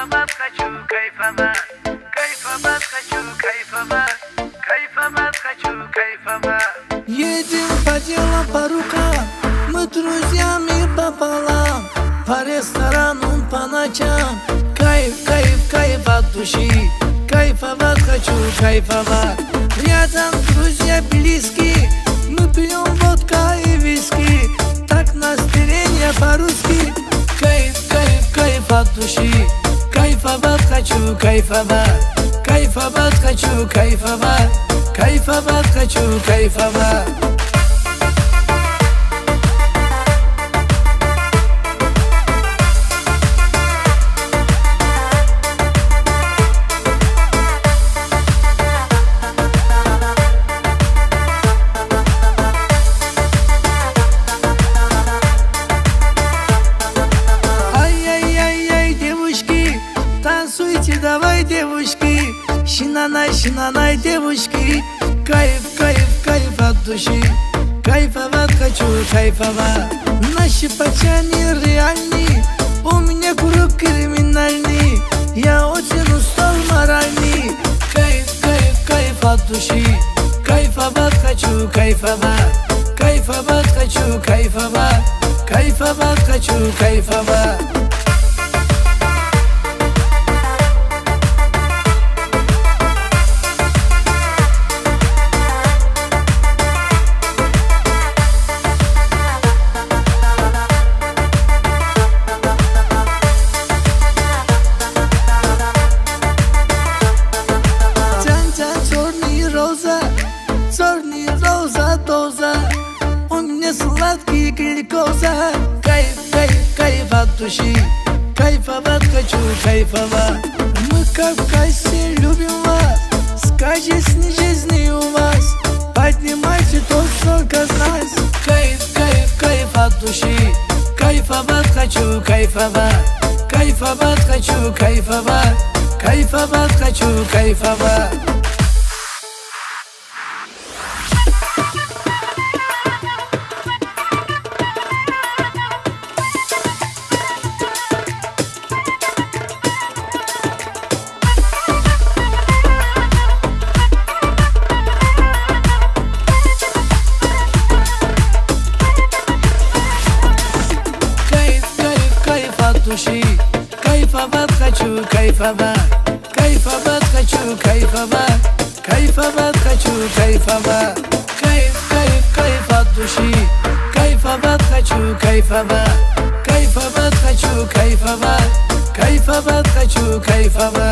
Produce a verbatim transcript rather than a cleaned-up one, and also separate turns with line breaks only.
Кайфовать хочу, кайфовать, кайфовать хочу, кайфовать, кайфовать хочу, кайфовать.
Едем по делам, по рукам, мы друзьями пополам, по ресторанам, по ночам. Кайф, кайф, кайф от души, кайфовать хочу, кайфовать. Рядом друзья близкие, мы пьем водка и виски, так настроение по-русски. Кайф, кайф, кайф от души, кайфовать хочу, кайфовать, кайфовать хочу, кайфовать, кайфовать хочу, кайфовать. Давай, девушки, шинанай, шинанай, девушки. Кайф, кайф, кайф от души, кайфовать хочу, кайфовать. Наши пацаны реальные, у меня круг криминальный, я очень устал моральный. Кайф, кайф, кайф от души, кайфовать хочу, кайфовать, кайфовать хочу, кайфовать, кайфовать хочу, кайфовать. Черный роза, доза, у меня сладкий глюкоза. Кайф, кайф, кайф от души, кайфовать хочу, кайфовать. Мы в Кавказе любим вас, сказочной жизни у вас, поднимайте то, сколько нас. Кайф, кайф, кайф от души, кайфовать хочу, кайфовать, кайфовать хочу, кайфовать, кайфовать хочу, кайфовать. Души, кайфовать хочу, кайфовать, кайфовать хочу, кайфовать, кайфовать хочу, кайфовать. Кайф, кайф, кайф от души, кайфовать хочу, кайфовать, кайфовать хочу, кайфовать, кайфовать хочу, кайфовать.